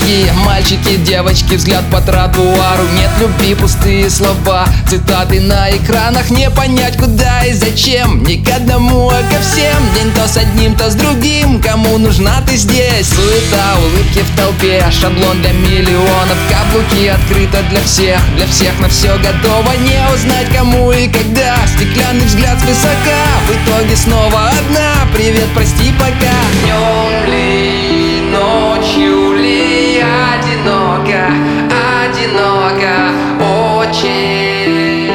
Городские мальчики, девочки, взгляд по тротуару. Нет любви, пустые слова, цитаты на экранах. Не понять, куда и зачем, не к одному, а ко всем. День то с одним, то с другим, кому нужна ты здесь? Суета, улыбки в толпе, шаблон для миллионов. Каблуки открыто для всех на все готово. Не узнать, кому и когда, стеклянный взгляд свысока. В итоге снова одна, привет, прости, пока. Днем ли, ночью ли, одиноко, одиноко, очень,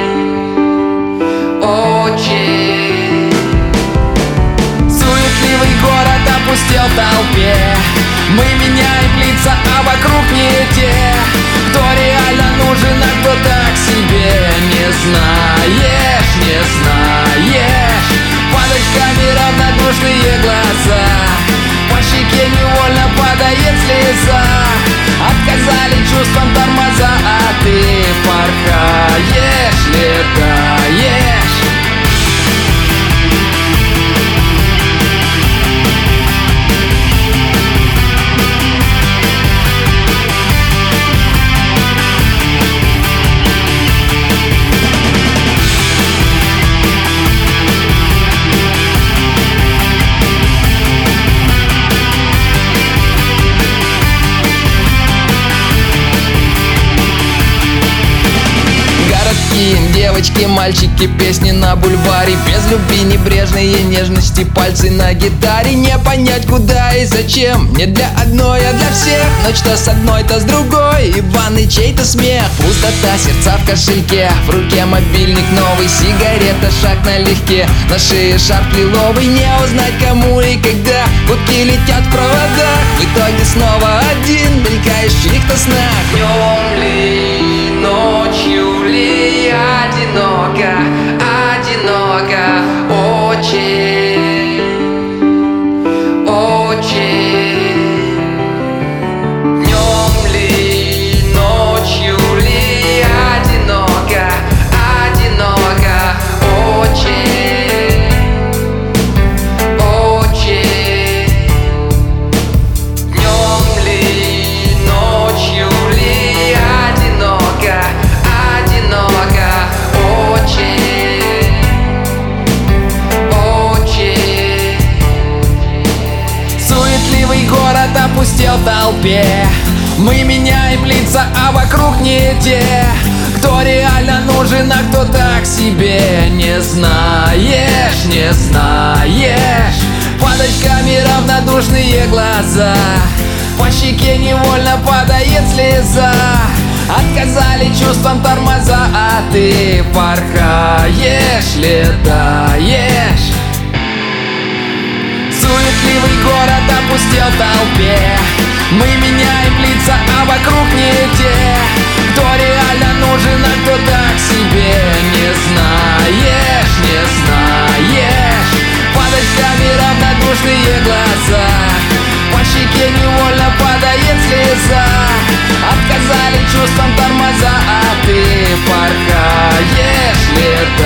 очень. Суетливый город опустел в толпе. Мы меняем лица, а вокруг не те. Кто реально нужен, а кто так себе. Не знаешь, не знаешь. Палочками равнодушные глаза. По щеке невольно падает слеза. Отказали чувствам тормоза, а ты порхаешь, летаешь. Девочки, мальчики, песни на бульваре. Без любви, небрежные нежности, пальцы на гитаре. Не понять, куда и зачем, не для одной, а для всех. Ночь то с одной, то с другой, и в ванной чей-то смех. Пустота, сердца в кошельке, в руке мобильник новый. Сигарета, шаг налегке, на шее шарф лиловый. Не узнать, кому и когда, гудки летят в проводах. В итоге снова один, мелькаешь в чьих-то снах. Днем ли, ночью ли, одиноко, одиноко, очень, очень. Днем ли, ночью ли, одиноко, одиноко, очень, очень. Днем ли, ночью ли, одиноко, одиноко, очень, очень. Суетливый город опустел в толпе. Мы меняем лица, а вокруг не те. Кто реально нужен, а кто так себе. Не знаешь, не знаешь. Палочками равнодушные глаза. По щеке невольно падает слеза. Отказали чувствам тормоза, а ты порхаешь, летаешь. Суетливый город опустел в толпе. Мы меняем лица, а вокруг не те. Кто реально нужен, а кто так себе. Не знаешь, не знаешь. Палочками равнодушные глаза. По щеке невольно падает слеза. Отказали чувствам тормоза, а ты порхаешь, летаешь.